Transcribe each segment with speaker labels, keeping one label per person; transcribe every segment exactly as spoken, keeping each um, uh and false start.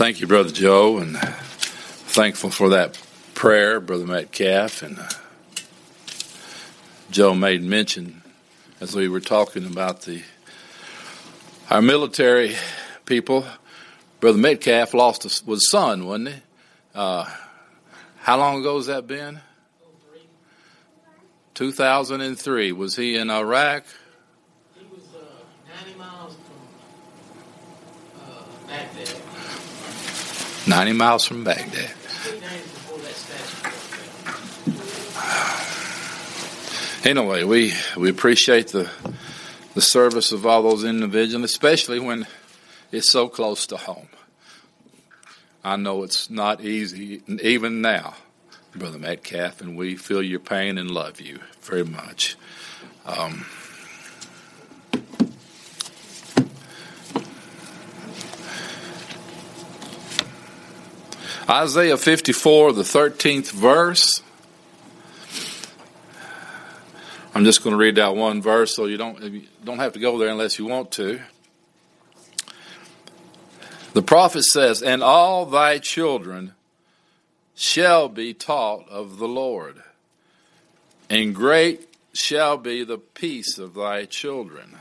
Speaker 1: Thank you, Brother Joe, and thankful for that prayer, Brother Metcalf. And uh, Joe made mention as we were talking about the our military people. Brother Metcalf lost a, was son, wasn't he? Uh, how long ago has that been? two thousand three. Was he in Iraq?
Speaker 2: He was uh, ninety miles from uh, Baghdad.
Speaker 1: ninety miles from Baghdad.
Speaker 2: Three days before that statue.
Speaker 1: Anyway, we, we appreciate the the service of all those individuals, especially when it's so close to home. I know it's not easy, even now, Brother Metcalf, and we feel your pain and love you very much. Um, Isaiah fifty-four, the thirteenth verse. I'm just going to read that one verse, so you don't you don't have to go there unless you want to. The prophet says, "And all thy children shall be taught of the Lord, and great shall be the peace of thy children."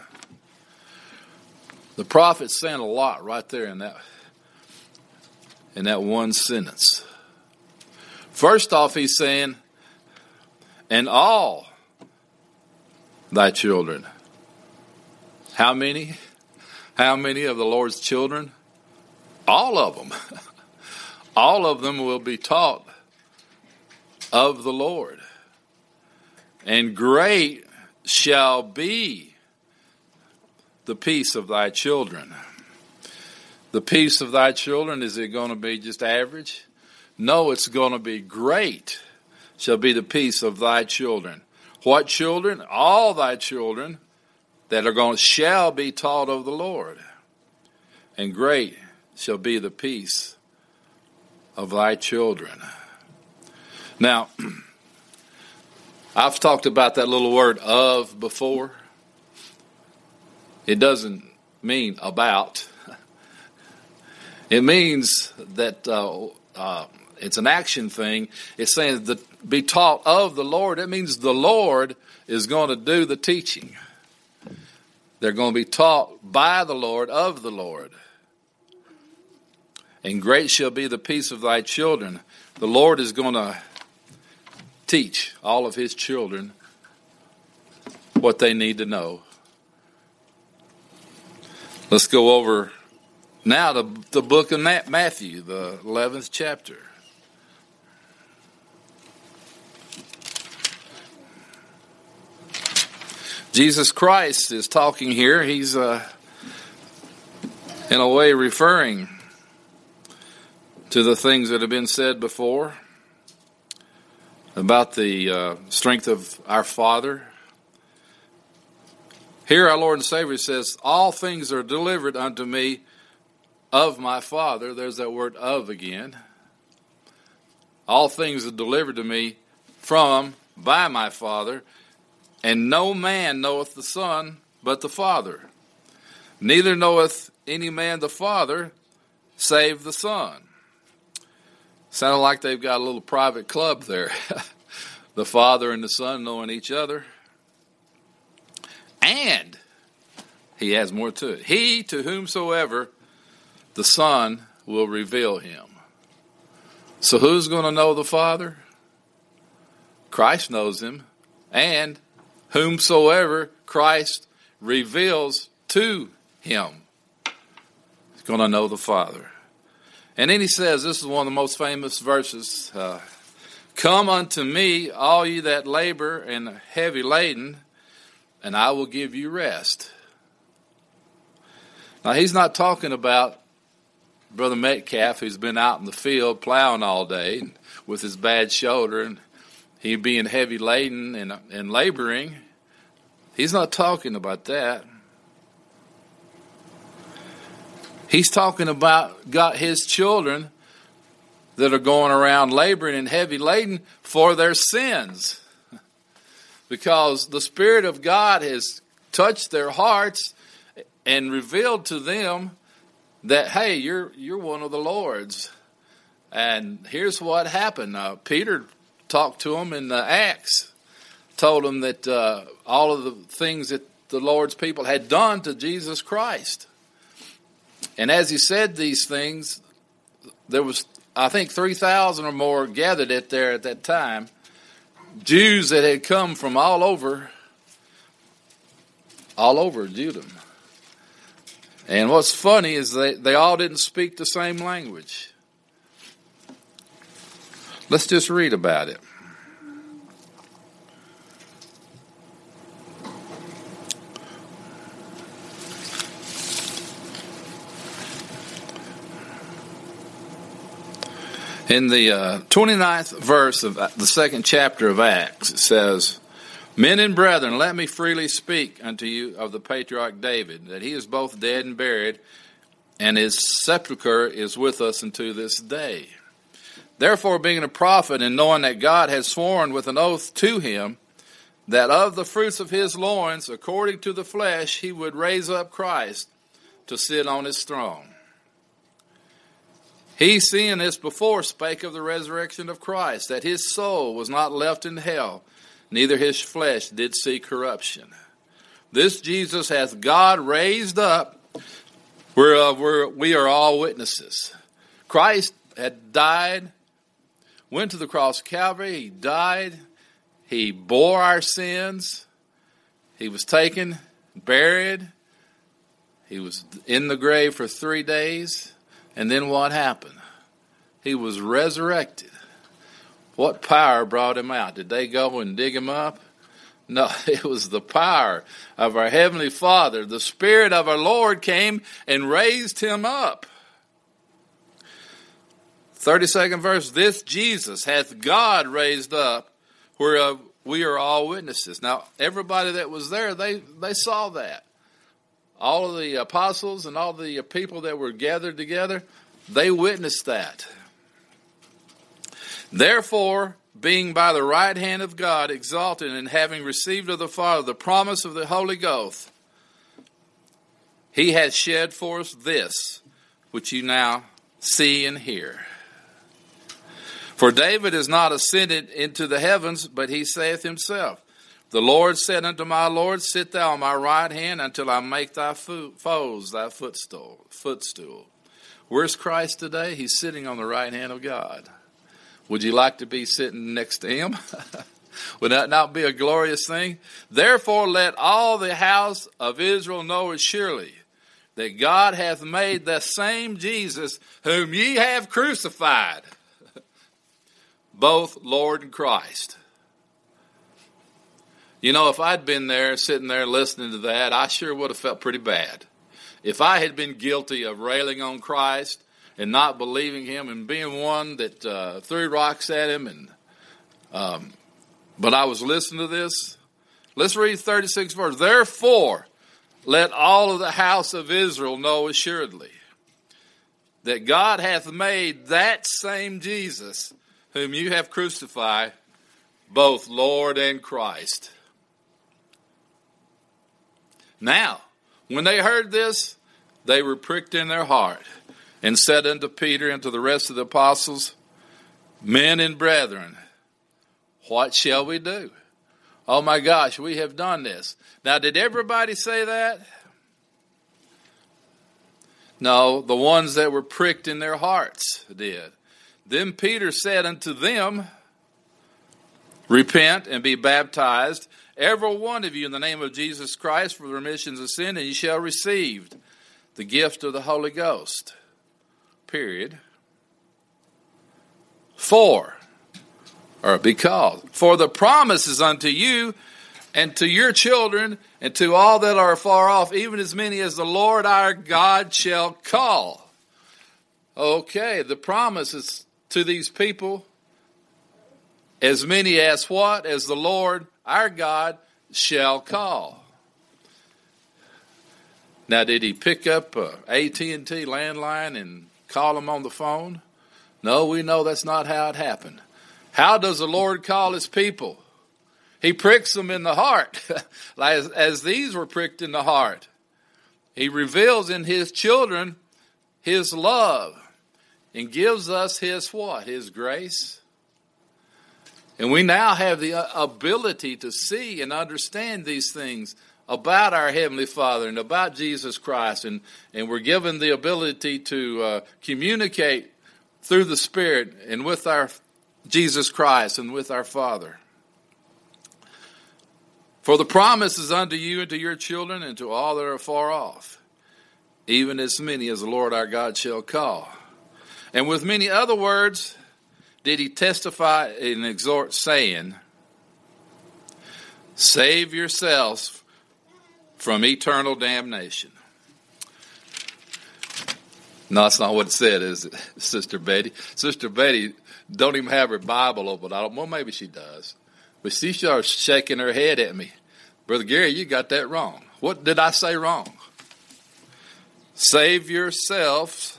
Speaker 1: The prophet's saying a lot right there in that in that one sentence. First off, he's saying, "And all thy children." How many? How many of the Lord's children? All of them. All of them will be taught of the Lord. And great shall be the peace of thy children. The peace of thy children, is it going to be just average? No, it's going to be great shall be the peace of thy children. What children? All thy children that are going shall be taught of the Lord. And great shall be the peace of thy children. Now, I've talked about that little word "of" before. It doesn't mean about. It means that uh, uh, it's an action thing. It's saying that be taught of the Lord. It means the Lord is going to do the teaching. They're going to be taught by the Lord, of the Lord. And great shall be the peace of thy children. The Lord is going to teach all of his children what they need to know. Let's go over now to the book of Matthew, the eleventh chapter. Jesus Christ is talking here. He's, uh, in a way, referring to the things that have been said before about the uh, strength of our Father. Here our Lord and Savior says, "All things are delivered unto me of my Father." There's that word "of" again. All things are delivered to me from, by my Father, and no man knoweth the Son but the Father. Neither knoweth any man the Father save the Son. Sounded like they've got a little private club there. The Father and the Son knowing each other. And he has more to it. He to whomsoever the Son will reveal him. So who's going to know the Father? Christ knows him. And whomsoever Christ reveals to him is going to know the Father. And then he says, this is one of the most famous verses, uh, "Come unto me, all ye that labor and are heavy laden, and I will give you rest." Now, he's not talking about Brother Metcalf, who's been out in the field plowing all day with his bad shoulder, and he being heavy laden and, and laboring. He's not talking about that. He's talking about God, his children that are going around laboring and heavy laden for their sins. Because the Spirit of God has touched their hearts and revealed to them that, hey, you're you're one of the Lord's. And here's what happened. Uh, Peter talked to him in uh, Acts, told him that uh, all of the things that the Lord's people had done to Jesus Christ. And as he said these things, there was, I think, three thousand or more gathered at there at that time, Jews that had come from all over, all over Judah. And what's funny is they, they all didn't speak the same language. Let's just read about it. In the uh, twenty-ninth verse of the second chapter of Acts, it says, Men and brethren, let me freely speak unto you of the patriarch David, that he is both dead and buried, and his sepulchre is with us unto this day. Therefore, being a prophet, and knowing that God had sworn with an oath to him, that of the fruits of his loins, according to the flesh, he would raise up Christ to sit on his throne. He, seeing this before, spake of the resurrection of Christ, that his soul was not left in hell, neither his flesh did see corruption. This Jesus hath God raised up, whereof we're, we are all witnesses. Christ had died, went to the cross of Calvary, he died, he bore our sins, he was taken, buried, he was in the grave for three days, and then what happened? He was resurrected. What power brought him out? Did they go and dig him up? No, it was the power of our Heavenly Father. The Spirit of our Lord came and raised him up. thirty-second verse, This Jesus hath God raised up, whereof we are all witnesses. Now, everybody that was there, they, they saw that. All of the apostles and all the people that were gathered together, they witnessed that. Therefore, being by the right hand of God exalted, and having received of the Father the promise of the Holy Ghost, he hath shed for us this, which you now see and hear. For David is not ascended into the heavens, but he saith himself, The Lord said unto my Lord, Sit thou on my right hand until I make thy foes thy footstool. footstool. Where's Christ today? He's sitting on the right hand of God. Would you like to be sitting next to him? Would that not be a glorious thing? Therefore let all the house of Israel know as surely that God hath made the same Jesus whom ye have crucified, both Lord and Christ. You know, if I'd been there, sitting there listening to that, I sure would have felt pretty bad. If I had been guilty of railing on Christ and not believing him and being one that uh, threw rocks at him, and um, but I was listening to this. Let's read thirty-six verse. Therefore, let all of the house of Israel know assuredly that God hath made that same Jesus whom you have crucified, both Lord and Christ. Now, when they heard this, they were pricked in their heart, and said unto Peter and to the rest of the apostles, Men and brethren, what shall we do? Oh my gosh, we have done this. Now, did everybody say that? No, the ones that were pricked in their hearts did. Then Peter said unto them, Repent and be baptized, every one of you, in the name of Jesus Christ, for the remission of sin, and ye shall receive the gift of the Holy Ghost. Period. For, or because, for the promise is unto you and to your children and to all that are far off, even as many as the Lord our God shall call. Okay, the promise is to these people, as many as what? As the Lord our God shall call. Now, did he pick up a A T and T landline and call them on the phone? No, we know that's not how it happened. How does the Lord call his people? He pricks them in the heart, as, as these were pricked in the heart. He reveals in his children his love and gives us his what? His grace. And we now have the ability to see and understand these things about our Heavenly Father and about Jesus Christ. And, and we're given the ability to uh, communicate through the Spirit and with our Jesus Christ and with our Father. For the promise is unto you and to your children and to all that are far off, even as many as the Lord our God shall call. And with many other words did he testify and exhort, saying, save yourselves from eternal damnation. No, that's not what it said, is it, Sister Betty? Sister Betty don't even have her Bible open. I don't, well, maybe she does. But she starts shaking her head at me. Brother Gary, you got that wrong. What did I say wrong? Save yourselves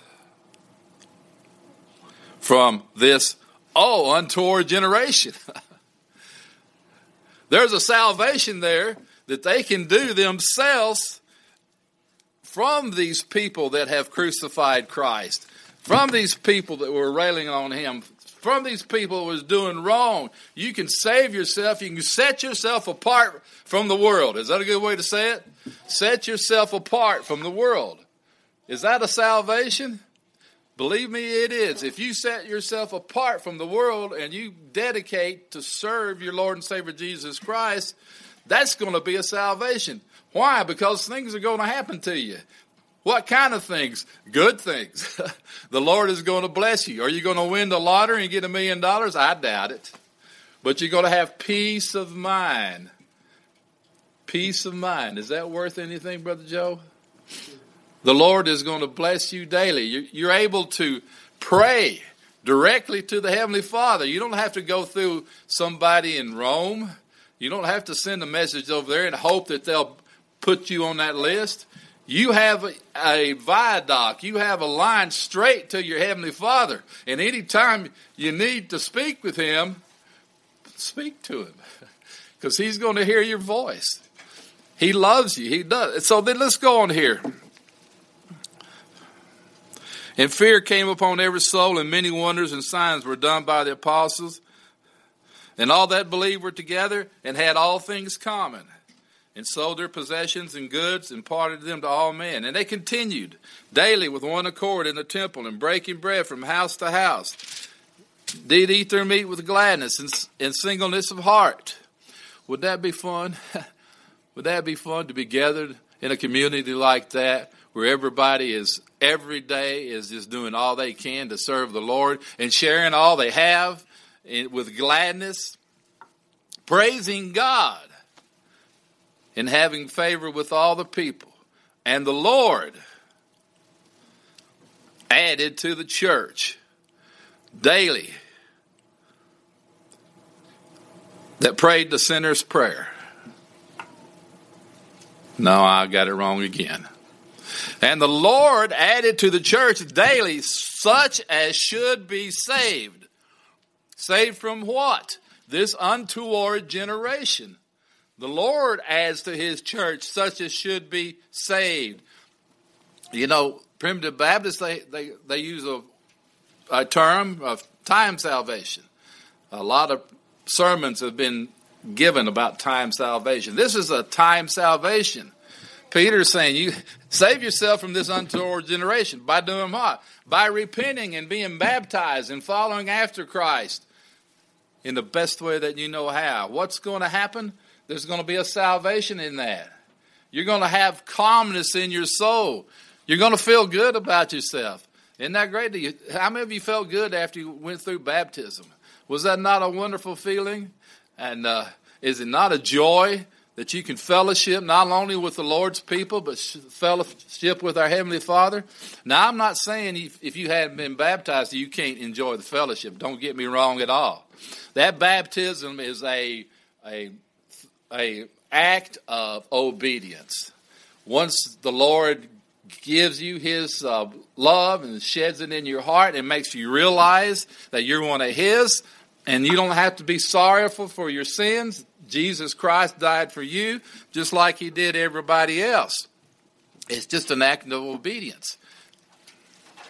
Speaker 1: from this, oh, untoward generation. There's a salvation there that they can do themselves from these people that have crucified Christ, from these people that were railing on him, from these people that was doing wrong. You can save yourself. You can set yourself apart from the world. Is that a good way to say it? Set yourself apart from the world. Is that a salvation? Believe me, it is. If you set yourself apart from the world and you dedicate to serve your Lord and Savior Jesus Christ, that's going to be a salvation. Why? Because things are going to happen to you. What kind of things? Good things. The Lord is going to bless you. Are you going to win the lottery and get a million dollars? I doubt it. But you're going to have peace of mind. Peace of mind. Is that worth anything, Brother Joe? The Lord is going to bless you daily. You're able to pray directly to the Heavenly Father. You don't have to go through somebody in Rome. You don't have to send a message over there and hope that they'll put you on that list. You have a, a viaduct. You have a line straight to your Heavenly Father. And anytime you need to speak with him, speak to him. Because he's going to hear your voice. He loves you. He does. So then let's go on here. And fear came upon every soul, and many wonders and signs were done by the apostles. And all that believed were together and had all things common, and sold their possessions and goods and parted them to all men. And they continued daily with one accord in the temple, and breaking bread from house to house, did eat their meat with gladness and, and singleness of heart. Would that be fun? Would that be fun to be gathered in a community like that, where everybody is every day is just doing all they can to serve the Lord and sharing all they have with gladness, praising God, and having favor with all the people. And the Lord added to the church daily that prayed the sinner's prayer. No, I got it wrong again. And the Lord added to the church daily such as should be saved. Saved from what? This untoward generation. The Lord adds to his church such as should be saved. You know, Primitive Baptists, they, they, they use a, a term of time salvation. A lot of sermons have been given about time salvation. This is a time salvation. Peter's saying, you save yourself from this untoward generation. By doing what? By repenting and being baptized and following after Christ in the best way that you know how. What's going to happen? There's going to be a salvation in that. You're going to have calmness in your soul. You're going to feel good about yourself. Isn't that great? You, how many of you felt good after you went through baptism? Was that not a wonderful feeling? And uh, is it not a joy that you can fellowship not only with the Lord's people, but fellowship with our Heavenly Father? Now, I'm not saying if, if you hadn't been baptized, you can't enjoy the fellowship. Don't get me wrong at all. That baptism is a a a act of obedience. Once the Lord gives you his uh, love and sheds it in your heart and makes you realize that you're one of his, and you don't have to be sorrowful for your sins. Jesus Christ died for you just like he did everybody else. It's just an act of obedience.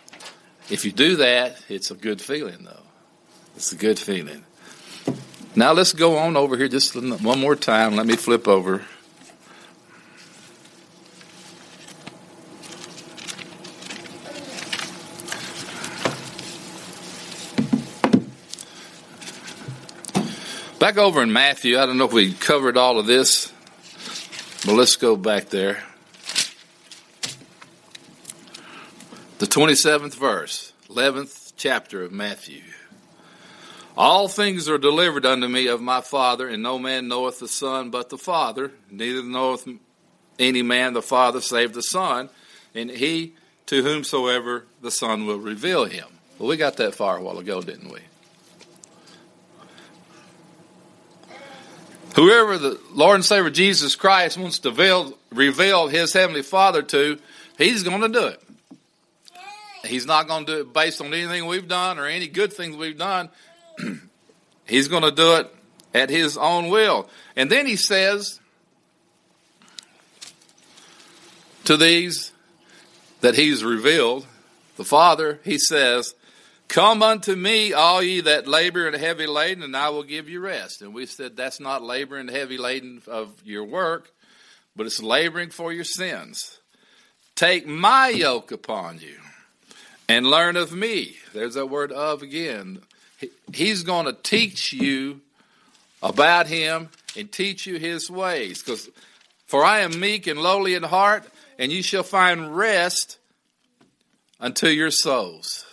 Speaker 1: If you do that, it's a good feeling, though. It's a good feeling. Now let's go on over here just one more time. Let me flip over. Back over in Matthew, I don't know if we covered all of this, but let's go back there. The twenty-seventh verse, eleventh chapter of Matthew. All things are delivered unto me of my Father, and no man knoweth the Son but the Father, neither knoweth any man the Father save the Son, and he to whomsoever the Son will reveal him. Well, we got that far a while ago, didn't we? Whoever the Lord and Savior Jesus Christ wants to reveal, reveal his Heavenly Father to, he's going to do it. He's not going to do it based on anything we've done or any good things we've done. He's going to do it at his own will. And then he says to these that he's revealed, the Father, he says, come unto me, all ye that labor and heavy laden, and I will give you rest. And we said that's not labor and heavy laden of your work, but it's laboring for your sins. Take my yoke upon you and learn of me. There's that word of again. He's going to teach you about him and teach you his ways. Because for I am meek and lowly in heart, and you shall find rest unto your souls.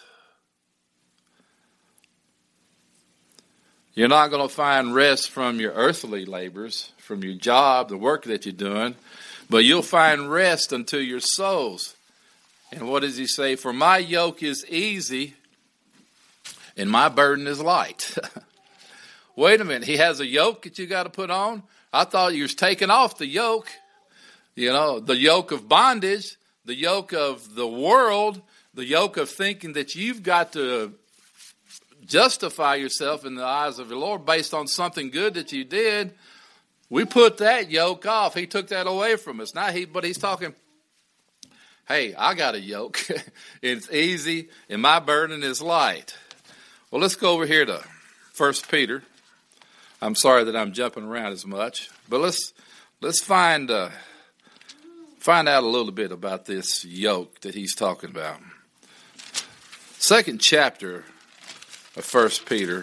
Speaker 1: You're not going to find rest from your earthly labors, from your job, the work that you're doing, but you'll find rest unto your souls. And what does he say? For my yoke is easy and my burden is light. Wait a minute. He has a yoke that you got to put on? I thought you was taking off the yoke. You know, the yoke of bondage, the yoke of the world, the yoke of thinking that you've got to justify yourself in the eyes of the Lord based on something good that you did. We put that yoke off. He took that away from us. Now he, but he's talking, hey, I got a yoke. It's easy and my burden is light. Well, let's go over here to First Peter. I'm sorry that I'm jumping around as much, but let's let's find uh, find out a little bit about this yoke that he's talking about. Second chapter of First Peter.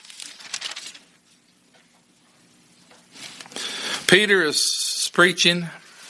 Speaker 1: Peter is preaching.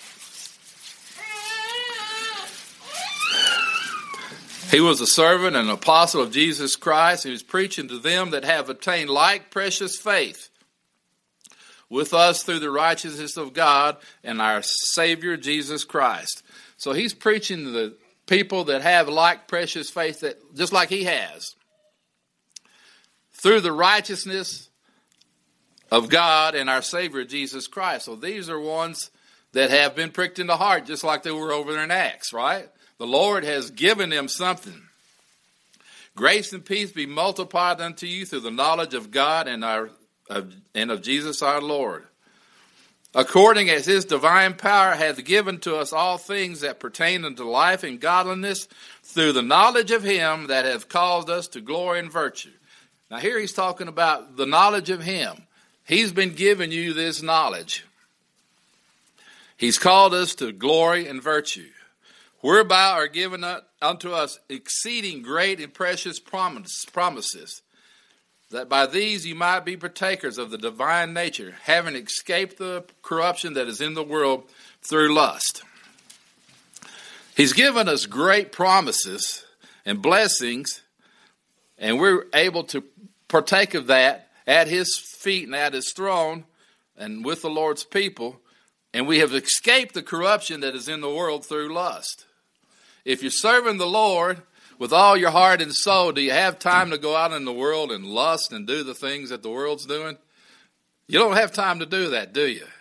Speaker 1: He was a servant and an apostle of Jesus Christ. He was preaching to them that have obtained like precious faith with us through the righteousness of God and our Savior Jesus Christ. So he's preaching to the people that have like precious faith, that just like he has, through the righteousness of God and our Savior Jesus Christ. So these are ones that have been pricked in the heart, just like they were over there in Acts, right? The Lord has given them something. Grace and peace be multiplied unto you through the knowledge of God and our of, and of Jesus our Lord, according as his divine power hath given to us all things that pertain unto life and godliness, through the knowledge of him that hath called us to glory and virtue. Now here he's talking about the knowledge of him. He's been giving you this knowledge. He's called us to glory and virtue, whereby are given unto us exceeding great and precious promises, that by these you might be partakers of the divine nature, having escaped the corruption that is in the world through lust. He's given us great promises and blessings, and we're able to partake of that at his feet and at his throne and with the Lord's people, and we have escaped the corruption that is in the world through lust. If you're serving the Lord with all your heart and soul, do you have time to go out in the world and lust and do the things that the world's doing? You don't have time to do that, do you?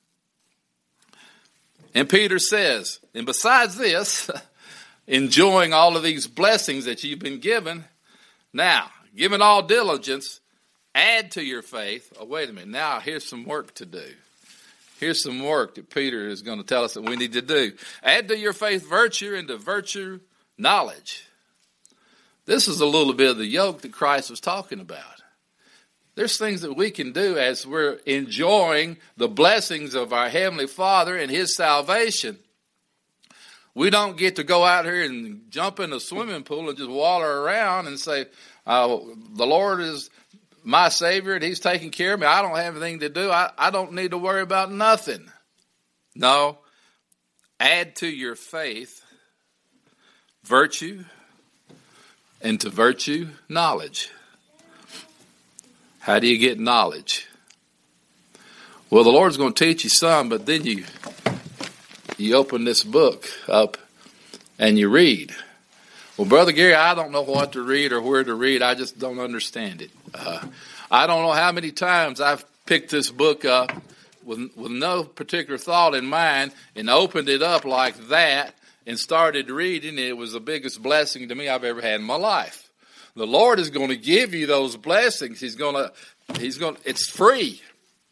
Speaker 1: And Peter says, and besides this, enjoying all of these blessings that you've been given, now, given all diligence, add to your faith. Oh, wait a minute. Now, here's some work to do. Here's some work that Peter is going to tell us that we need to do. Add to your faith virtue, and to virtue knowledge. This is a little bit of the yoke that Christ was talking about. There's things that we can do as we're enjoying the blessings of our Heavenly Father and His salvation. We don't get to go out here and jump in a swimming pool and just waller around and say, oh, the Lord is my Savior and He's taking care of me. I don't have anything to do. I, I don't need to worry about nothing. No. Add to your faith virtue, and to virtue, knowledge. How do you get knowledge? Well, the Lord's going to teach you some, but then you you open this book up and you read. Well, Brother Gary, I don't know what to read or where to read. I just don't understand it. Uh, I don't know how many times I've picked this book up with, with no particular thought in mind and opened it up like that and started reading. It was the biggest blessing to me I've ever had in my life. The Lord is going to give you those blessings. He's going to, he's going to, it's free.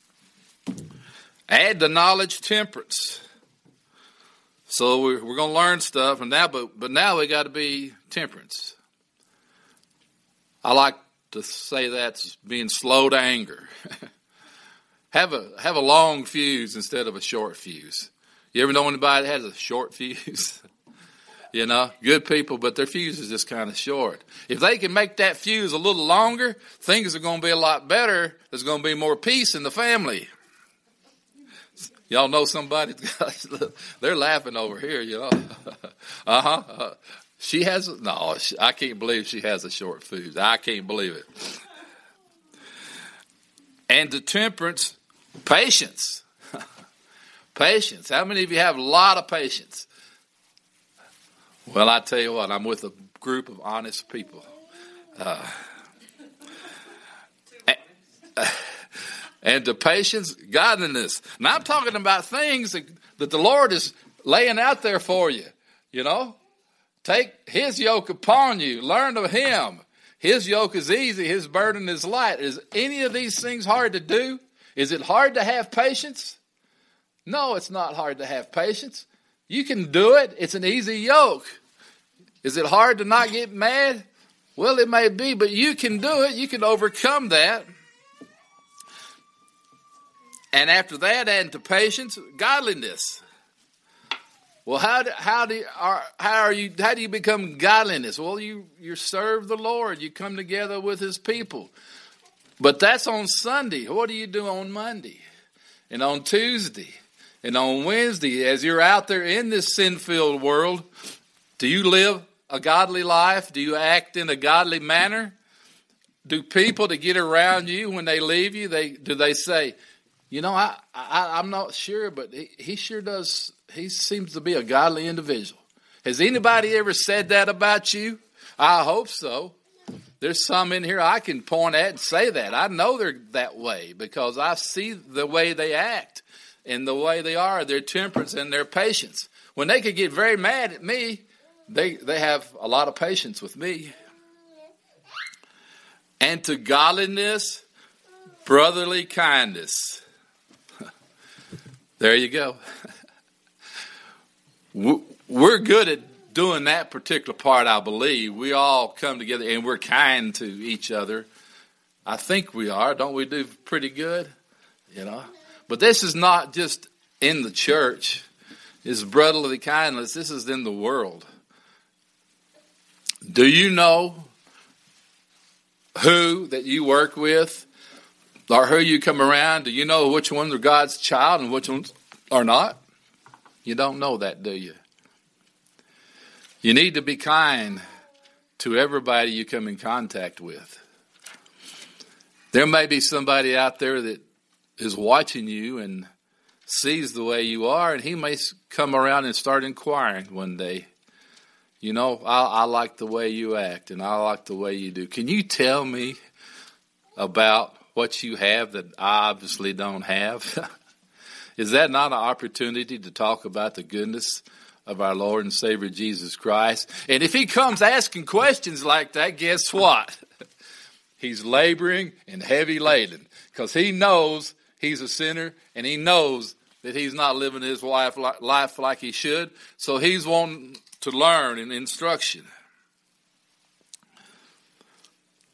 Speaker 1: Add to knowledge temperance. So we're, we're going to learn stuff, and now, but but now we got to be temperance. I like to say that's being slow to anger. have a have a long fuse instead of a short fuse. You ever know anybody that has a short fuse? You know, good people, but their fuse is just kind of short. If they can make that fuse a little longer, things are going to be a lot better. There's going to be more peace in the family. Y'all know somebody, they're laughing over here, you know. uh-huh. Uh, she has, no, she, I can't believe she has a short fuse. I can't believe it. And to temperance, patience. Patience. How many of you have a lot of patience? Well, I tell you what, I'm with a group of honest people. Uh, and, and to patience, godliness. Now, I'm talking about things that, that the Lord is laying out there for you, you know. Take His yoke upon you. Learn of Him. His yoke is easy. His burden is light. Is any of these things hard to do? Is it hard to have patience? No, it's not hard to have patience. You can do it. It's an easy yoke. Is it hard to not get mad? Well, it may be, but you can do it. You can overcome that. And after that, add to patience, godliness. Well, how do, how do are how are you how do you become godliness? Well, you you serve the Lord. You come together with His people. But that's on Sunday. What do you do on Monday and on Tuesday and on Wednesday as you're out there in this sin-filled world? Do you live a godly life? Do you act in a godly manner? Do people that get around you when they leave you, they do they say, you know, I, I I'm not sure, but he, he sure does. He seems to be a godly individual. Has anybody ever said that about you? I hope so. There's some in here I can point at and say that. I know they're that way because I see the way they act and the way they are, their temperance and their patience. When they could get very mad at me, they, they have a lot of patience with me. And to godliness, brotherly kindness. There you go. We're good at doing that particular part, I believe. We all come together and we're kind to each other. I think we are. Don't we do pretty good? You know. But this is not just in the church. It's brotherly kindness. This is in the world. Do you know who that you work with or who you come around? Do you know which ones are God's child and which ones are not? You don't know that, do you? You need to be kind to everybody you come in contact with. There may be somebody out there that is watching you and sees the way you are, and he may come around and start inquiring one day. You know, I, I like the way you act, and I like the way you do. Can you tell me about what you have that I obviously don't have? Is that not an opportunity to talk about the goodness of our Lord and Savior Jesus Christ? And if he comes asking questions like that, guess what? He's laboring and heavy laden because he knows he's a sinner and he knows that he's not living his life, life like he should. So he's wanting to learn and instruction.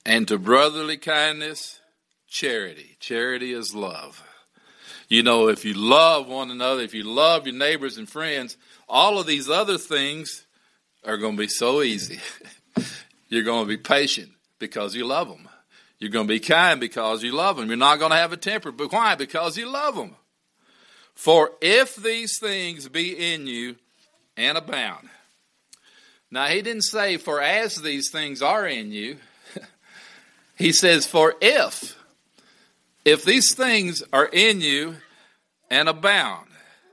Speaker 1: And to brotherly kindness, charity. Charity is love. You know, if you love one another, if you love your neighbors and friends, all of these other things are going to be so easy. You're going to be patient because you love them. You're going to be kind because you love them. You're not going to have a temper. But why? Because you love them. For if these things be in you and abound. Now, he didn't say, for as these things are in you. He says, for if. If these things are in you and abound.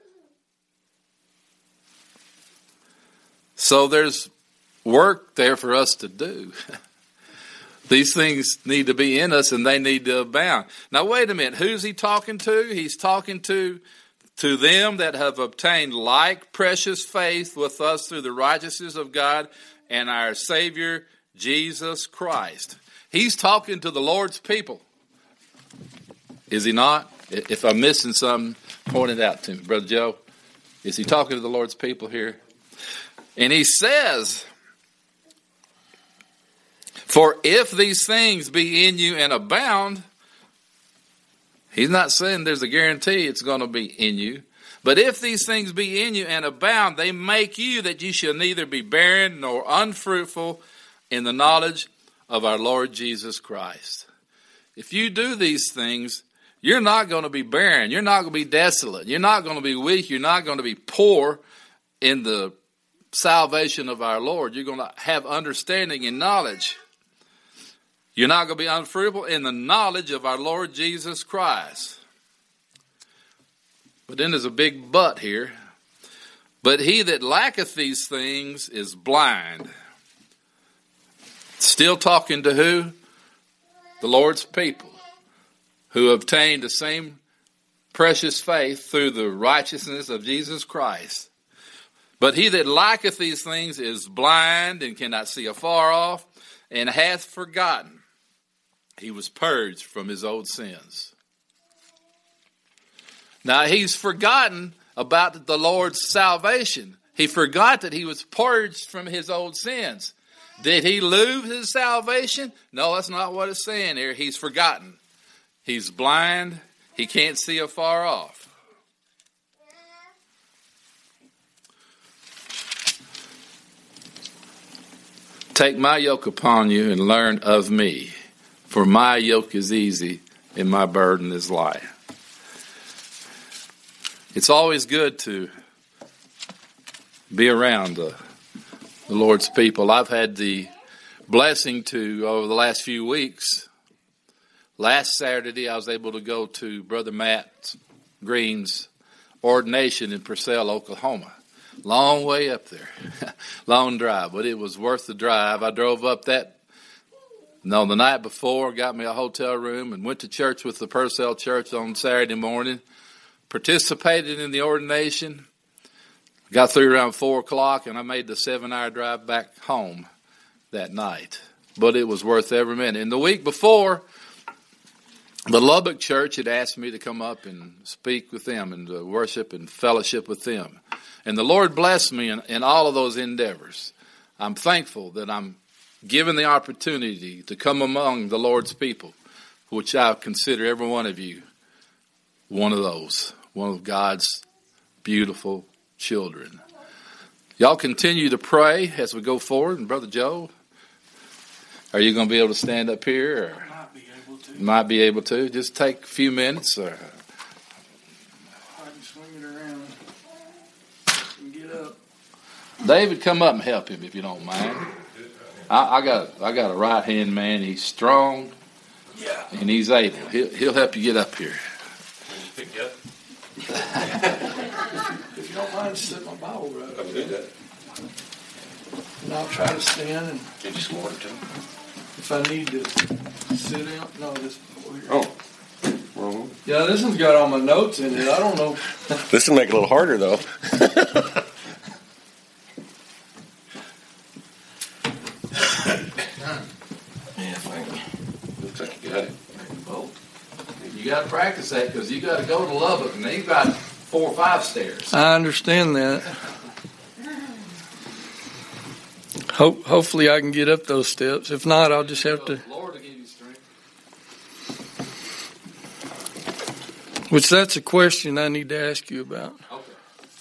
Speaker 1: So there's work there for us to do. These things need to be in us and they need to abound. Now wait a minute, who's he talking to? He's talking to, to them that have obtained like precious faith with us through the righteousness of God and our Savior Jesus Christ. He's talking to the Lord's people. Is he not? If I'm missing something, point it out to me. Brother Joe, is he talking to the Lord's people here? And he says, for if these things be in you and abound, he's not saying there's a guarantee it's going to be in you. But if these things be in you and abound, they make you that you shall neither be barren nor unfruitful in the knowledge of our Lord Jesus Christ. If you do these things, you're not going to be barren. You're not going to be desolate. You're not going to be weak. You're not going to be poor in the salvation of our Lord. You're going to have understanding and knowledge. You're not going to be unfruitful in the knowledge of our Lord Jesus Christ. But then there's a big but here. But he that lacketh these things is blind. Still talking to who? The Lord's people, who obtained the same precious faith through the righteousness of Jesus Christ. But he that lacketh these things is blind and cannot see afar off, and hath forgotten. He was purged from his old sins. Now he's forgotten about the Lord's salvation. He forgot that he was purged from his old sins. Did he lose his salvation? No, that's not what it's saying here. He's forgotten. He's blind. He can't see afar off. Take my yoke upon you and learn of me, for my yoke is easy and my burden is light. It's always good to be around the, the Lord's people. I've had the blessing to, over the last few weeks, last Saturday I was able to go to Brother Matt Green's ordination in Purcell, Oklahoma. Long way up there. Long drive, but it was worth the drive. I drove up that, no, the night before, got me a hotel room and went to church with the Purcell Church on Saturday morning. Participated in the ordination. Got through around four o'clock and I made the seven hour drive back home that night. But it was worth every minute. And the week before, the Lubbock Church had asked me to come up and speak with them and to worship and fellowship with them. And the Lord blessed me in, in all of those endeavors. I'm thankful that I'm given the opportunity to come among the Lord's people, which I consider every one of you one of those, one of God's beautiful children. Y'all continue to pray as we go forward. And Brother Joe, are you going to be able to stand up here? Or
Speaker 2: Might be able to.
Speaker 1: Might be able to. Just take a few minutes. Or
Speaker 2: I can swing it around and get up.
Speaker 1: David, come up and help him if you don't mind. I, I got I got a right hand man. He's strong.
Speaker 2: Yeah.
Speaker 1: And he's able. He'll, he'll help you get up here.
Speaker 3: Pick you up.
Speaker 2: If you don't mind, sit my Bible right
Speaker 3: I can do that.
Speaker 2: and I'll try to stand. And
Speaker 3: Did you score it too?
Speaker 2: if I need to sit down, no, this.
Speaker 3: Oh. Wrong.
Speaker 2: Yeah, this one's got all my notes in it. I don't know.
Speaker 3: This will make it a little harder though. Yeah, fine. Looks like you got it.
Speaker 1: Well, you got to practice that because you got to go to Lubbock and they've got four or five stairs.
Speaker 2: I understand that. Hope, hopefully I can get up those steps. If not, I'll just have to.
Speaker 1: Lord will give
Speaker 4: Which that's a question I need to ask you about.
Speaker 1: Okay.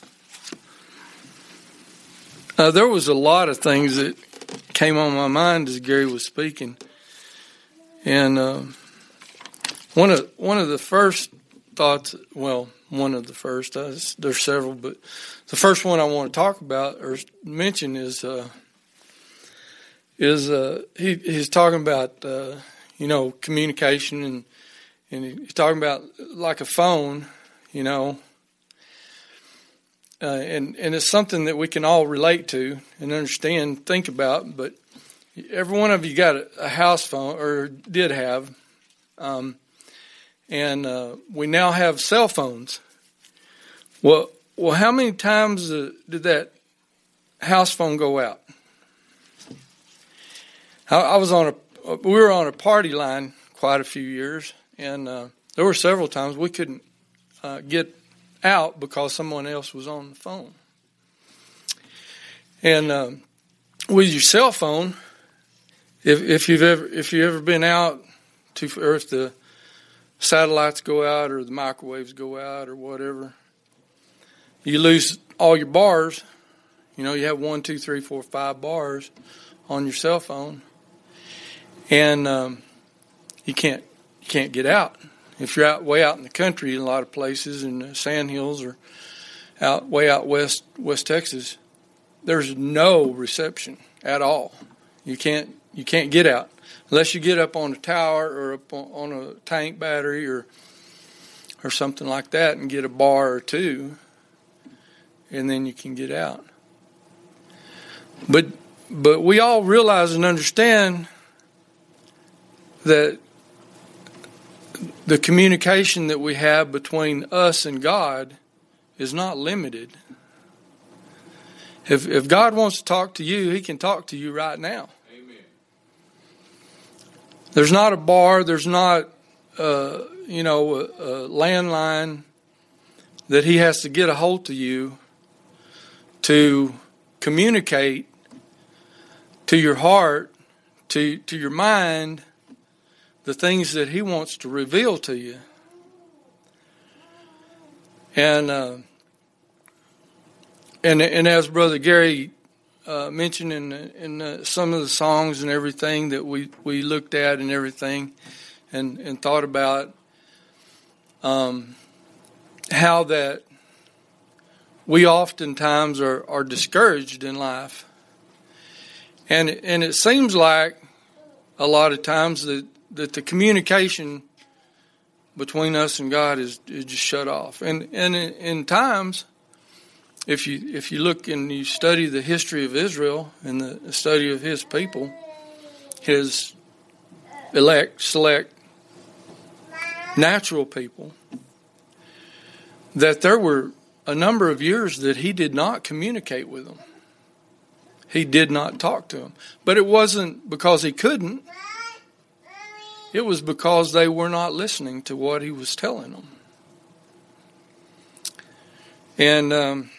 Speaker 4: Uh, there was a lot of things that came on my mind as Gary was speaking. And uh, one of one of the first thoughts, well, one of the first, uh, there's several, but the first one I want to talk about or mention is uh, is uh, he he's talking about uh, you know communication and and he's talking about like a phone, you know, uh, and and it's something that we can all relate to and understand, think about, but. Every one of you got a, a house phone, or did have, um, and uh, we now have cell phones. Well, well, how many times uh, did that house phone go out? I, I was on a, we were on a party line quite a few years, and uh, there were several times we couldn't uh, get out because someone else was on the phone. And uh, with your cell phone. If if you've ever if you've ever been out to or if the satellites go out or the microwaves go out or whatever, you lose all your bars. You know, you have one, two, three, four, five bars on your cell phone, and um, you can't you can't get out. If you're out way out in the country, in a lot of places in the sand hills or out way out west West Texas, there's no reception at all. You can't. You can't get out unless you get up on a tower or up on a tank battery or or something like that and get a bar or two, and then you can get out. But but we all realize and understand that the communication that we have between us and God is not limited. If if God wants to talk to you, He can talk to you right now. There's not a bar, there's not, uh, you know, a, a landline that He has to get a hold of you to communicate to your heart, to to your mind, the things that He wants to reveal to you. And uh, and and as Brother Gary Uh, mentioned in in uh, some of the songs and everything that we, we looked at and everything and, and thought about um, how that we oftentimes are, are discouraged in life. And, and it seems like a lot of times that, that the communication between us and God is, is just shut off. And, and in, in times... If you if you look and you study the history of Israel and the study of His people, His elect, select, natural people, that there were a number of years that He did not communicate with them. He did not talk to them. But it wasn't because He couldn't. It was because they were not listening to what He was telling them. And... Um,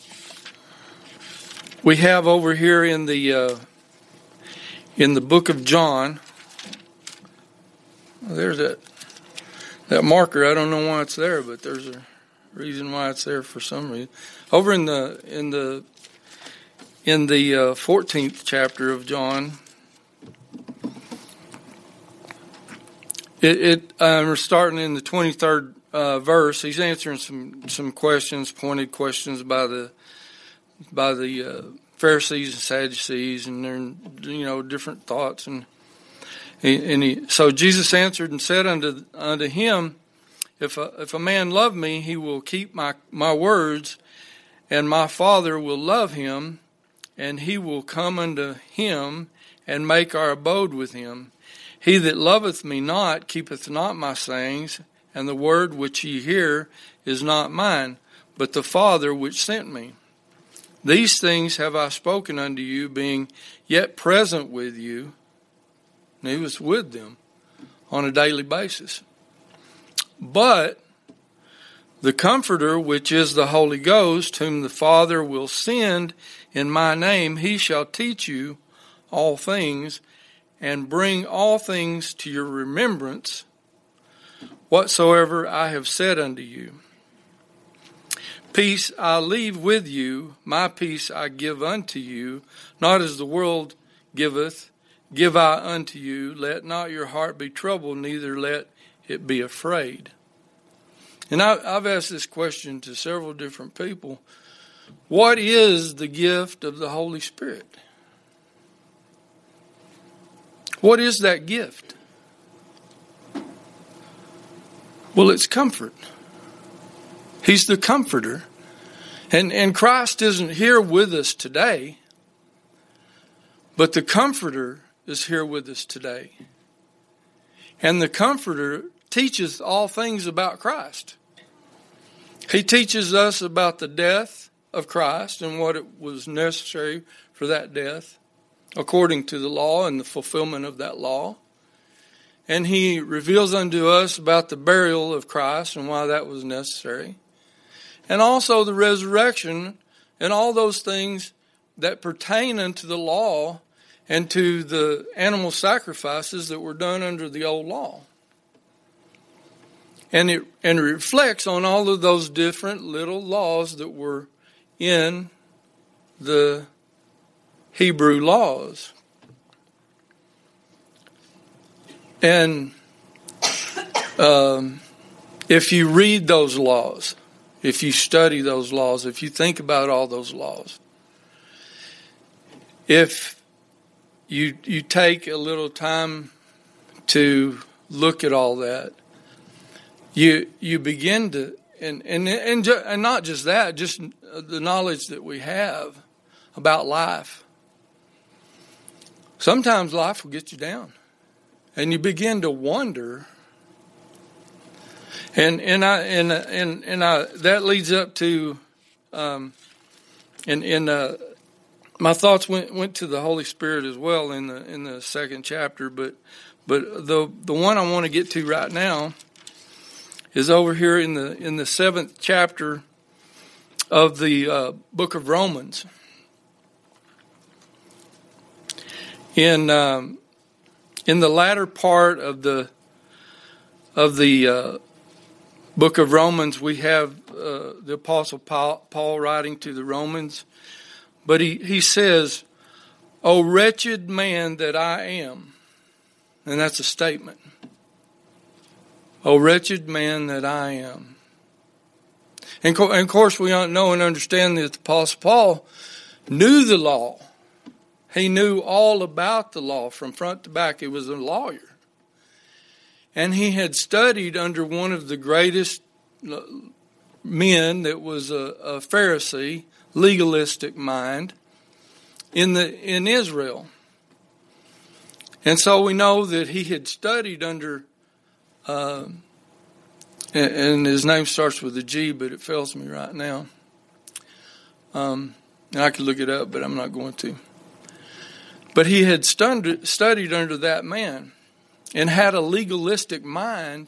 Speaker 4: We have over here in the uh, in the book of John. There's that that marker. I don't know why it's there, but there's a reason why it's there for some reason. Over in the in the in the uh, fourteenth chapter of John, it, it uh, we're starting in the twenty-third uh, verse. He's answering some some questions, pointed questions by the. by the uh, Pharisees and Sadducees and their, you know, different thoughts. And, and he, so Jesus answered and said unto unto him, if a, if a man love me, he will keep my, my words, and my Father will love him, and he will come unto him and make our abode with him. He that loveth me not keepeth not my sayings, and the word which ye hear is not mine, but the Father which sent me. These things have I spoken unto you, being yet present with you. And He was with them on a daily basis. But the Comforter, which is the Holy Ghost, whom the Father will send in my name, He shall teach you all things, and bring all things to your remembrance, whatsoever I have said unto you. Peace I leave with you, my peace I give unto you, not as the world giveth, give I unto you. Let not your heart be troubled, neither let it be afraid. And I, I've asked this question to several different people. What is the gift of the Holy Spirit? What is that gift? Well, it's comfort. He's the comforter. And, and Christ isn't here with us today, but the comforter is here with us today. And the comforter teaches all things about Christ. He teaches us about the death of Christ and what it was necessary for that death, according to the law and the fulfillment of that law. And he reveals unto us about the burial of Christ and why that was necessary. And also the resurrection and all those things that pertain unto the law and to the animal sacrifices that were done under the old law. And it, and it reflects on all of those different little laws that were in the Hebrew laws. And um, if you read those laws, if you study those laws, if you think about all those laws, if you you take a little time to look at all that, you you begin to, and and and, ju- and not just that, just the knowledge that we have about life. Sometimes life will get you down, and you begin to wonder. And and I and and and I that leads up to, um, and and uh, my thoughts went went to the Holy Spirit as well in the in the second chapter, but but the the one I want to get to right now is over here in the in the seventh chapter of the uh, book of Romans. In um, in the latter part of the of the uh, book of Romans, we have uh, the Apostle Paul, Paul writing to the Romans, but he, he says, "O wretched man that I am," and that's a statement. "O wretched man that I am." And, co- and of course, we know and understand that the Apostle Paul knew the law. He knew all about the law from front to back. He was a lawyer. And he had studied under one of the greatest men that was a, a Pharisee, legalistic mind, in the in Israel. And so we know that he had studied under, uh, and, and his name starts with a G, but it fails me right now. Um, and I could look it up, but I'm not going to. But he had studied, studied under that man and had a legalistic mind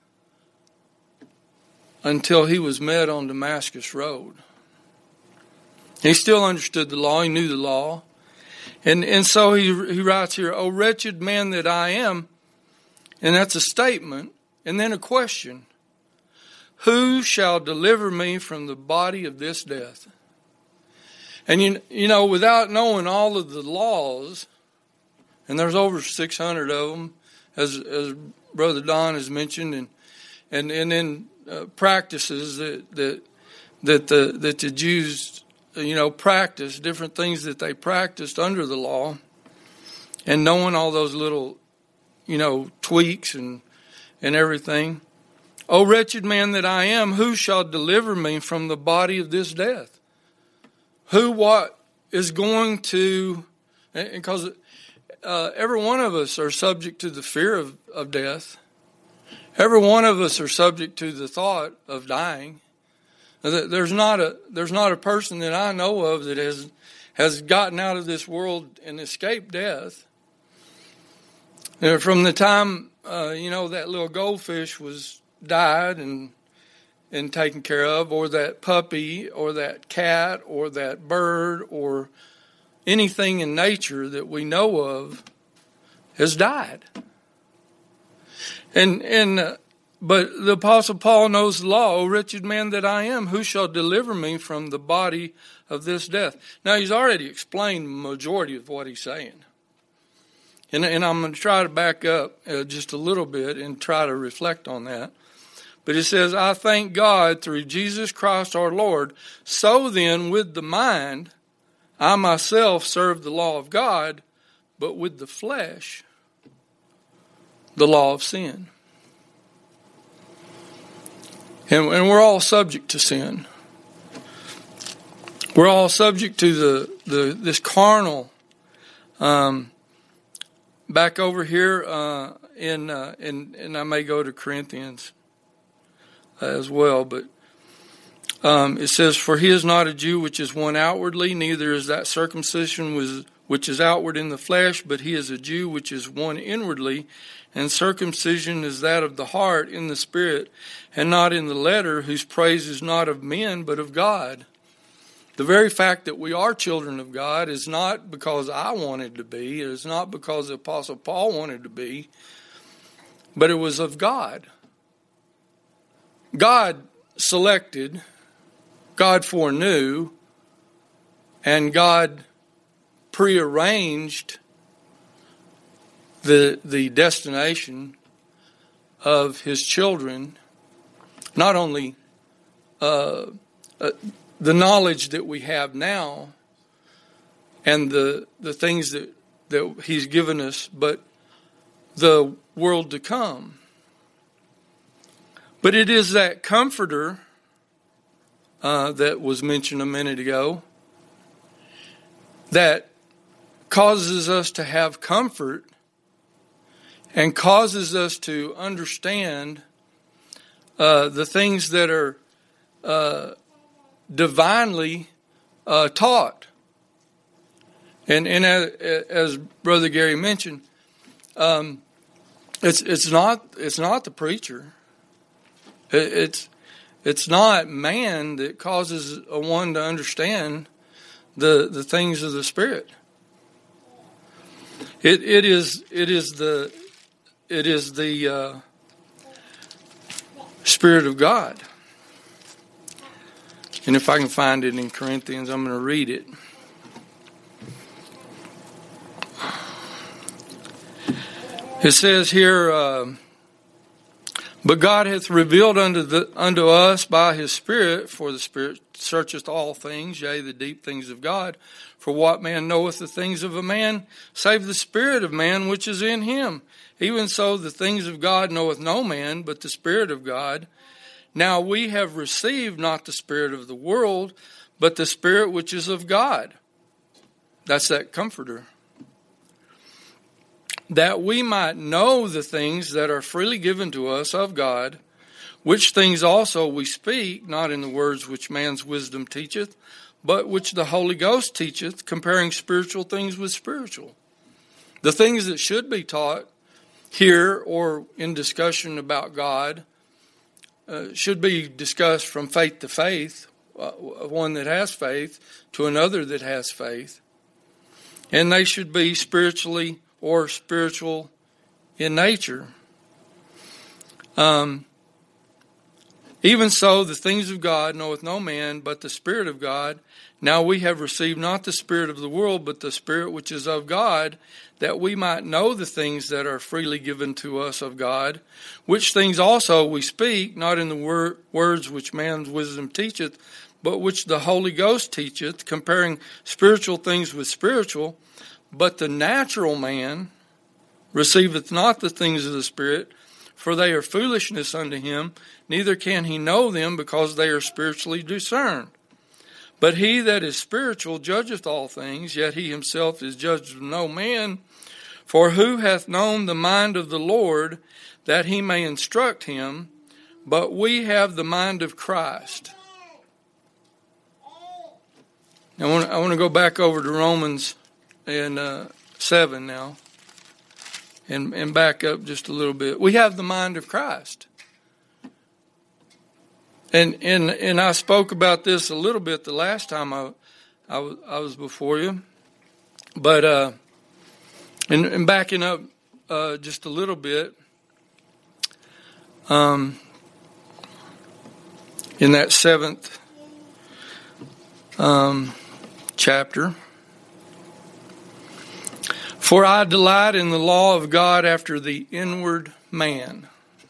Speaker 4: until he was met on Damascus Road. He still understood the law. He knew the law. And and so he he writes here, "O wretched man that I am," and that's a statement, and then a question. "Who shall deliver me from the body of this death?" And you you know, without knowing all of the laws, and there's over six hundred of them, as as Brother Don has mentioned, and and and then uh, practices that that that the that the Jews, you know, practice, different things that they practiced under the law, and knowing all those little, you know, tweaks and and everything. "O wretched man that I am, who shall deliver me from the body of this death?" Who, what is going to, because uh, every one of us are subject to the fear of, of death. Every one of us are subject to the thought of dying. There's not a there's not a person that I know of that has has gotten out of this world and escaped death. And from the time uh, you know that little goldfish was died and and taken care of, or that puppy, or that cat, or that bird, or anything in nature that we know of has died. And and uh, but the Apostle Paul knows the law. O wretched man that I am, who shall deliver me from the body of this death? Now, he's already explained the majority of what he's saying. And, and I'm going to try to back up uh, just a little bit and try to reflect on that. But it says, I thank God through Jesus Christ our Lord. So then, with the mind, I myself serve the law of God, but with the flesh, the law of sin. And, and we're all subject to sin. We're all subject to the, the this carnal. Um, back over here uh, in, uh, in, and I may go to Corinthians as well, but um, it says, for he is not a Jew which is one outwardly, neither is that circumcision was, which is outward in the flesh, but he is a Jew which is one inwardly, and circumcision is that of the heart in the spirit, and not in the letter, whose praise is not of men, but of God. The very fact that we are children of God is not because I wanted to be, it is not because the Apostle Paul wanted to be, but it was of God. God selected, God foreknew, and God prearranged the the destination of his children, not only uh, uh, the knowledge that we have now and the the things that, that he's given us, but the world to come. But it is that comforter uh, that was mentioned a minute ago that causes us to have comfort and causes us to understand uh, the things that are uh, divinely uh, taught. And, and as, as Brother Gary mentioned, um, it's it's not it's not the preacher. It's it's not man that causes a one to understand the the things of the Spirit. It it is it is the it is the uh, Spirit of God. And if I can find it in Corinthians, I'm going to read it. It says here. Uh, But God hath revealed unto the unto us by his Spirit, for the Spirit searcheth all things, yea, the deep things of God. For what man knoweth the things of a man, save the spirit of man which is in him? Even so the things of God knoweth no man, but the Spirit of God. Now we have received not the spirit of the world, but the Spirit which is of God. That's that comforter. That we might know the things that are freely given to us of God, which things also we speak, not in the words which man's wisdom teacheth, but which the Holy Ghost teacheth, comparing spiritual things with spiritual. The things that should be taught here or in discussion about God uh, should be discussed from faith to faith, uh, one that has faith to another that has faith. And they should be spiritually or spiritual in nature. Um, even so, the things of God knoweth no man, but the Spirit of God. Now we have received not the spirit of the world, but the Spirit which is of God, that we might know the things that are freely given to us of God, which things also we speak, not in the wor- words which man's wisdom teacheth, but which the Holy Ghost teacheth, comparing spiritual things with spiritual. But the natural man receiveth not the things of the Spirit, for they are foolishness unto him, neither can he know them, because they are spiritually discerned. But he that is spiritual judgeth all things, yet he himself is judged of no man. For who hath known the mind of the Lord, that he may instruct him? But we have the mind of Christ. I want, I want to go back over to Romans and uh, seven now, and and back up just a little bit. We have the mind of Christ, and and and I spoke about this a little bit the last time I I was, I was before you, but uh, and, and backing up uh, just a little bit. um, in that seventh um, chapter. For I delight in the law of God after the inward man.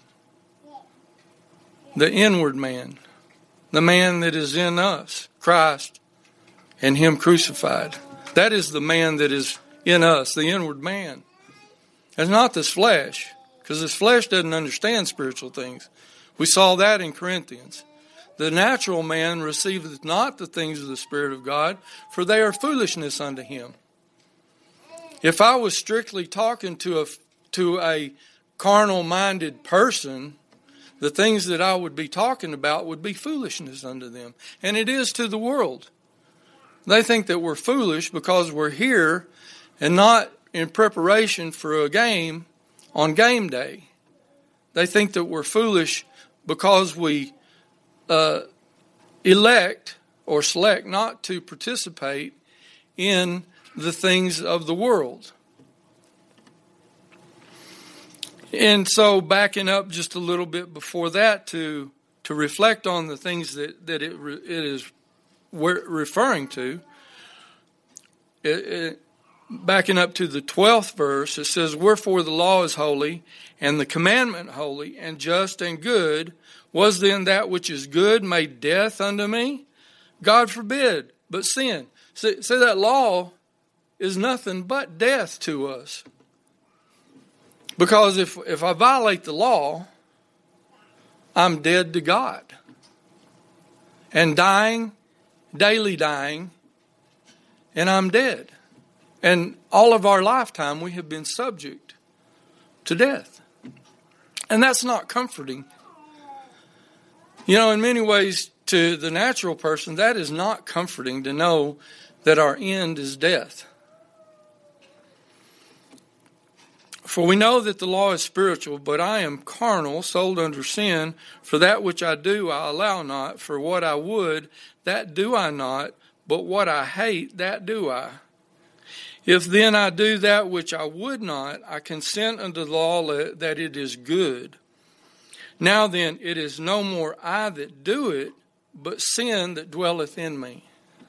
Speaker 4: The inward man. The man that is in us, Christ, and Him crucified. That is the man that is in us, the inward man. It's not this flesh, because this flesh doesn't understand spiritual things. We saw that in Corinthians. The natural man receiveth not the things of the Spirit of God, for they are foolishness unto him. If I was strictly talking to a, to a carnal-minded person, the things that I would be talking about would be foolishness unto them. And it is to the world. They think that we're foolish because we're here and not in preparation for a game on game day. They think that we're foolish because we uh, elect or select not to participate in the things of the world. And so backing up just a little bit before that to to reflect on the things that, that it, it is referring to, it, it, backing up to the twelfth verse, it says, wherefore the law is holy, and the commandment holy, and just and good. Was then that which is good made death unto me? God forbid, but sin. See, see that law is nothing but death to us. Because if, if I violate the law, I'm dead to God. And dying, daily dying, and I'm dead. And all of our lifetime we have been subject to death. And that's not comforting. You know, in many ways, to the natural person, that is not comforting to know that our end is death. For we know that the law is spiritual, but I am carnal, sold under sin. For that which I do, I allow not. For what I would, that do I not. But what I hate, that do I. If then I do that which I would not, I consent unto the law that it is good. Now then, it is no more I that do it, but sin that dwelleth in me.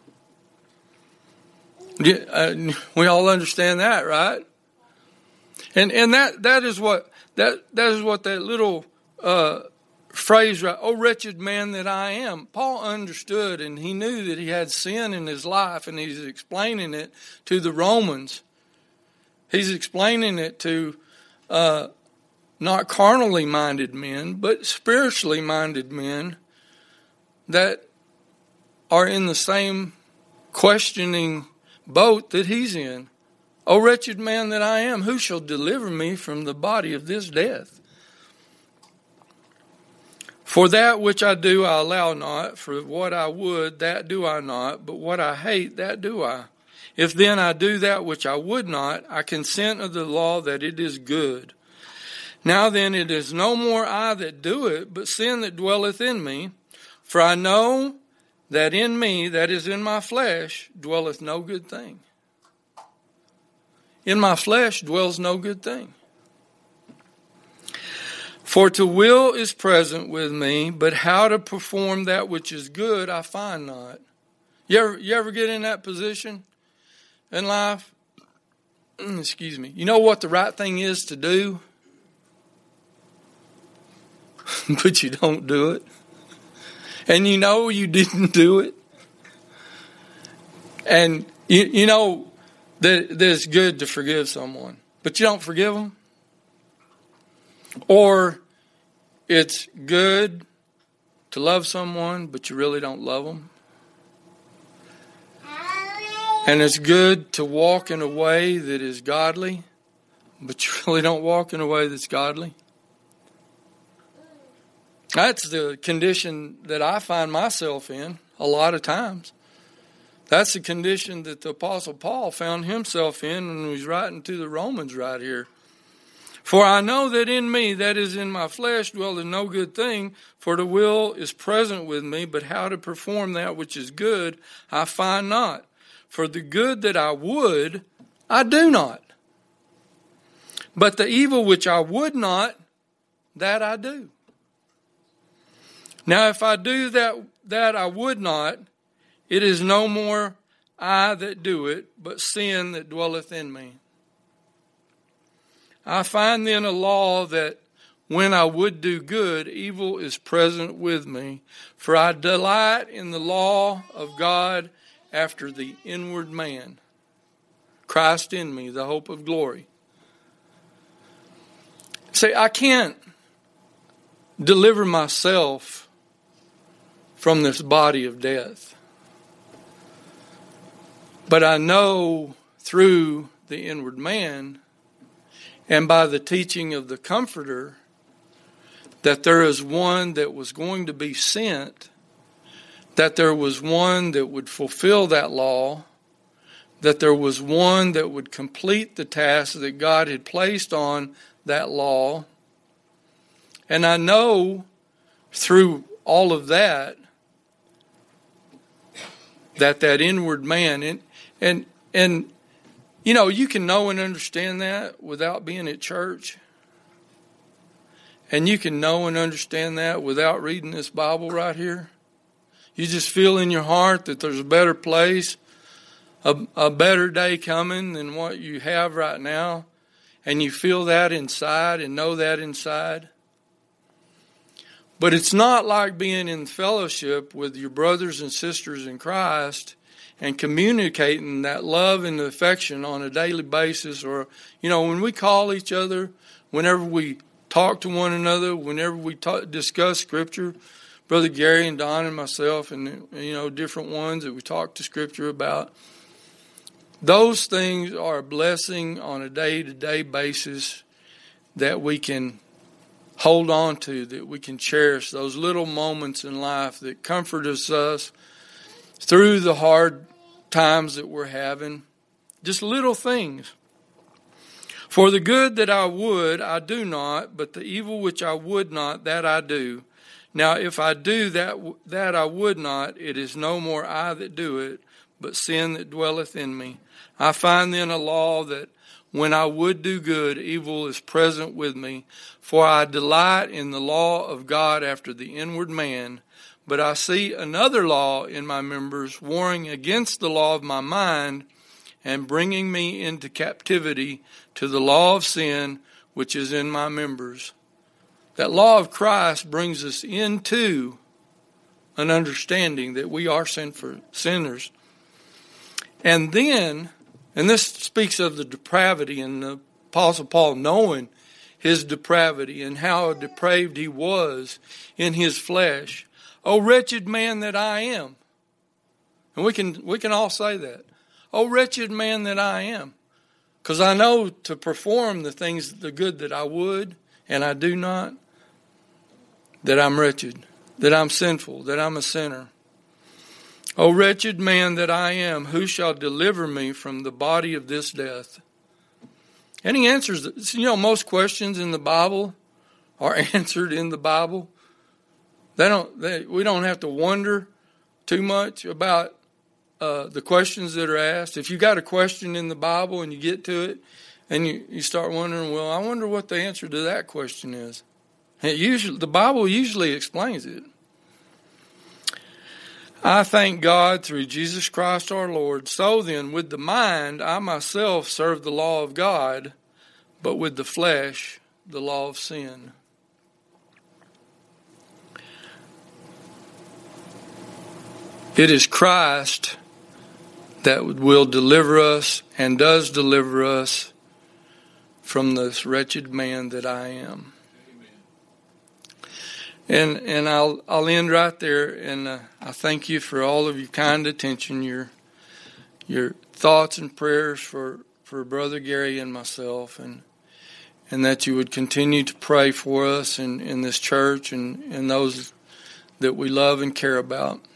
Speaker 4: We all understand that, right? And and that that is what that that is what that little uh, phrase, right? Oh, wretched man that I am. Paul understood, and he knew that he had sin in his life, and he's explaining it to the Romans. He's explaining it to uh, not carnally minded men, but spiritually minded men that are in the same questioning boat that he's in. O wretched man that I am, who shall deliver me from the body of this death? For that which I do I allow not, for what I would, that do I not, but what I hate, that do I. If then I do that which I would not, I consent of the law that it is good. Now then it is no more I that do it, but sin that dwelleth in me. For I know that in me, that is in my flesh, dwelleth no good thing. In my flesh dwells no good thing. For to will is present with me, but how to perform that which is good I find not. You ever, you ever get in that position in life? Excuse me. You know what the right thing is to do? But you don't do it. And you know you didn't do it. And you, you know that, that it's good to forgive someone, but you don't forgive them. Or it's good to love someone, but you really don't love them. And it's good to walk in a way that is godly, but you really don't walk in a way that's godly. That's the condition that I find myself in a lot of times. That's the condition that the Apostle Paul found himself in when he was writing to the Romans right here. For I know that in me, that is in my flesh, dwelleth no good thing, for the will is present with me, but how to perform that which is good, I find not. For the good that I would, I do not. But the evil which I would not, that I do. Now, if I do that, that I would not, it is no more I that do it, but sin that dwelleth in me. I find then a law that when I would do good, evil is present with me. For I delight in the law of God after the inward man, Christ in me, the hope of glory. See, I can't deliver myself from this body of death. But I know through the inward man and by the teaching of the Comforter that there is one that was going to be sent, that there was one that would fulfill that law, that there was one that would complete the task that God had placed on that law. And I know through all of that, that that inward man, and, and, and, you know, you can know and understand that without being at church. And you can know and understand that without reading this Bible right here. You just feel in your heart that there's a better place, a, a better day coming than what you have right now. And you feel that inside and know that inside. But it's not like being in fellowship with your brothers and sisters in Christ and communicating that love and affection on a daily basis. Or, you know, when we call each other, whenever we talk to one another, whenever we talk, discuss Scripture, Brother Gary and Don and myself and, you know, different ones that we talk to Scripture about, those things are a blessing on a day-to-day basis that we can hold on to, that we can cherish, those little moments in life that comfort us through the hard times that we're having. Just little things. For the good that I would, I do not, but the evil which I would not, that I do. Now, if I do that, that I would not, it is no more I that do it, but sin that dwelleth in me. I find then a law that when I would do good, evil is present with me. For I delight in the law of God after the inward man. But I see another law in my members, warring against the law of my mind, and bringing me into captivity to the law of sin, which is in my members. That law of Christ brings us into an understanding that we are sinful sinners. And then, and this speaks of the depravity and the Apostle Paul knowing his depravity and how depraved he was in his flesh. Oh, wretched man that I am. And we can we can all say that. Oh, wretched man that I am. Because I know to perform the things, the good that I would, and I do not, that I'm wretched, that I'm sinful, that I'm a sinner. O wretched man that I am, who shall deliver me from the body of this death? And he answers, you know, most questions in the Bible are answered in the Bible. They don't. They, we don't have to wonder too much about uh, the questions that are asked. If you got a question in the Bible and you get to it, and you, you start wondering, well, I wonder what the answer to that question is. It usually, the Bible usually explains it. I thank God through Jesus Christ our Lord. So then, with the mind, I myself serve the law of God, but with the flesh, the law of sin. It is Christ that will deliver us and does deliver us from this wretched man that I am. And and I'll I'll end right there, and uh, I thank you for all of your kind attention, your your thoughts and prayers for, for Brother Gary and myself, and and that you would continue to pray for us in, in this church and, and those that we love and care about.